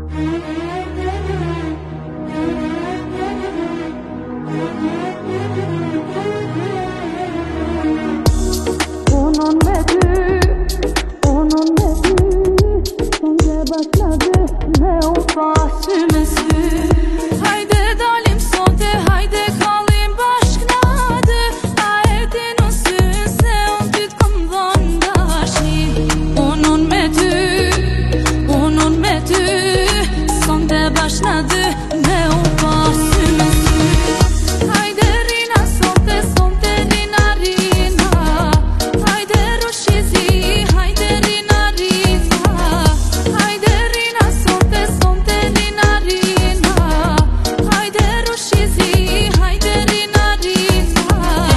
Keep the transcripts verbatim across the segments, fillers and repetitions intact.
Onun medü, onun medü, sonunda başladı ne o fasümesi. Haydi dalim sote, haydi kalim başknadı. Aedin o süse, on tütküm vandaşni. Onun medü, onun medü, sonunda başladı ne o fasümesi. Haydi rina sote, sote rina rina. Haydi roşizi, haydi rina rina. Haydi rina sote, sote rina rina. Haydi roşizi, haydi rina rina.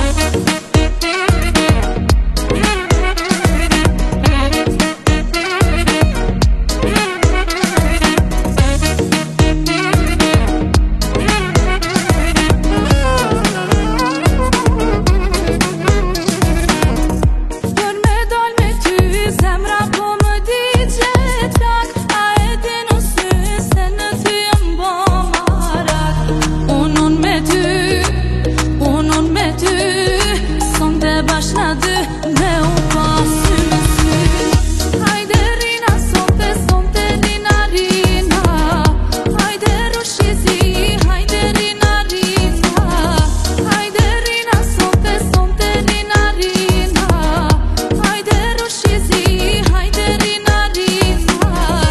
Görme dolme tü, zemra bomu diyecek. Aedin o sen ötüyüm bomarak. Onun medü, onun medü, sonda başladı ne o fasümesi. Haydi rina sote, sote rina rina. Haydi roşizi, haydi rina rina. Haydi rina sote, sote rina rina. Haydi roşizi, haydi rina rina.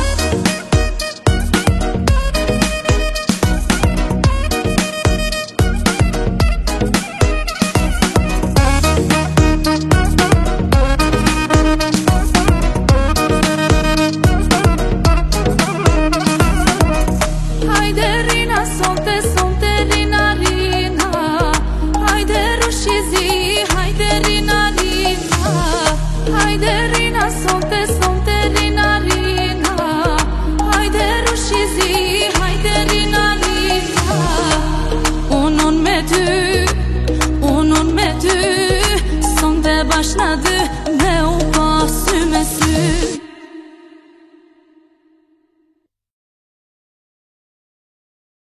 Haydi rina sote, sote rina rina. Haydi roşizi, haydi rina rina. Haydi rina sote, sote rina rina. Haydi roşizi, haydi rina rina. Onun medü, onun medü, sonda başladı ne o fasümesi.